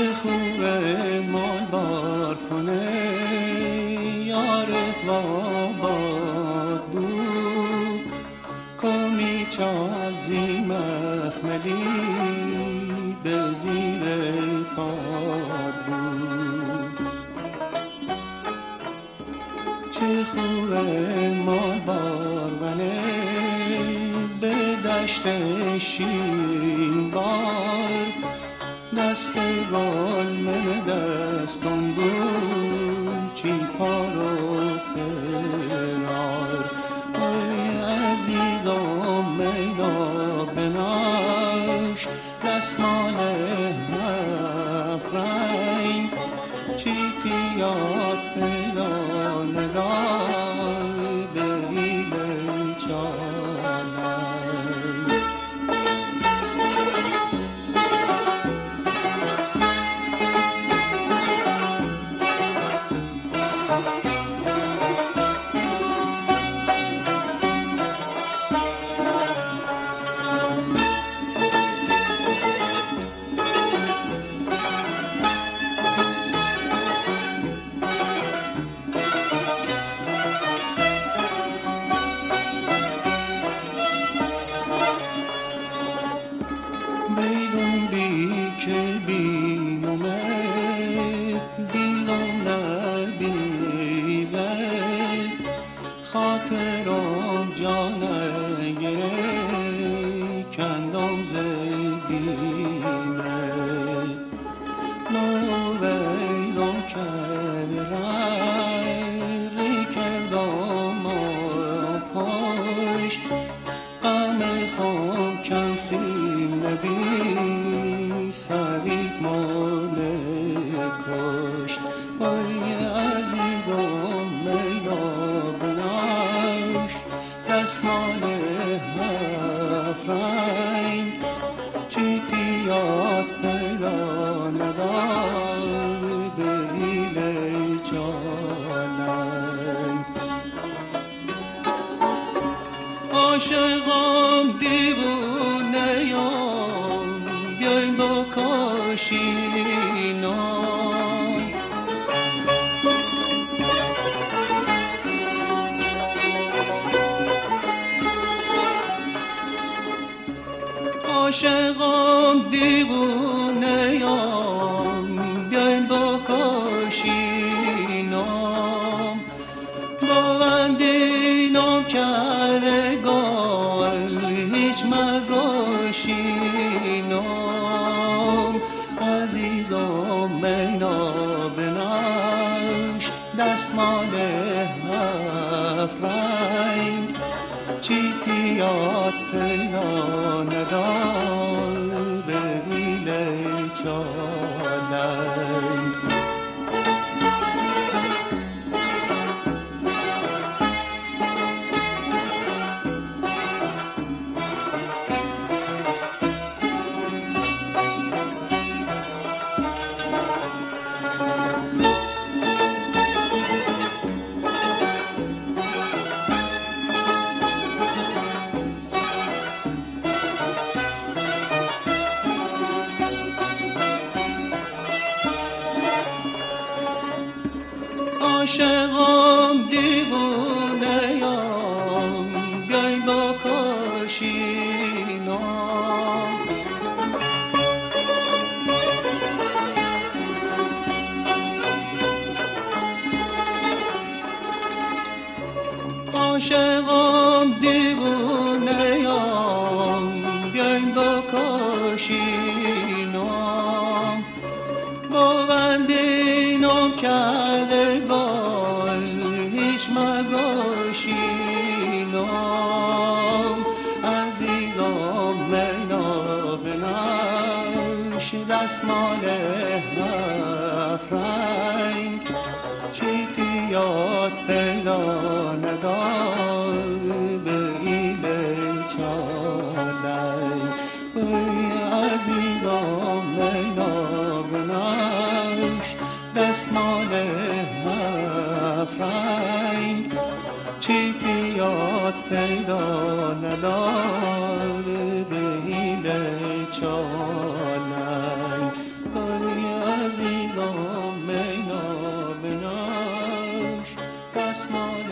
خوبه مال بار کنه یارت واباد بود کمی چال زی مخملی به زیر پاد بود. چه خوبه مال بارونه به دشت شیرین بار دست گل من دستم بود چی پارو پرار. ای عزیزم مینا بناش دستمال هفت رنگ چی تیاد پیدا ندای به چانه. ویدون بی که بینومت دیلم نبیوت خاطرم جانه گره کندم زدیمت نو ویدم کرد ری کردم پشت غم خام کم سیم نبی سعید مانه کشت. وای عزیزم مینا بناش دستمال هفت رنگ چی تیاد پیدا ندای به ایل جاننگ. عاشقم دیوونه یم بیاین با کاشینام عاشقم دیوونه یم بیاین با کاشینام با بندینم کرده گل هیچ مگاشینم. عزیزم مینا بناش دستمال هفت رنگ چی تیاد پیدا ندای به ایل چاننگ. عاشقم دیوونه یم بیاین با کاشینام عاشقم دیوونه یم بیاین با کاشینام با بندینم کرده هیچ مگاشینم. عزیزم مینا بناش دستمال هفت رنگ چی تیاد پیدا ندای به ایل چاننگ. ای عزیزم مینا بناش دستمال هفت رنگ چی تیاد پیدا نداره به ایل چاننگ. ای دستمال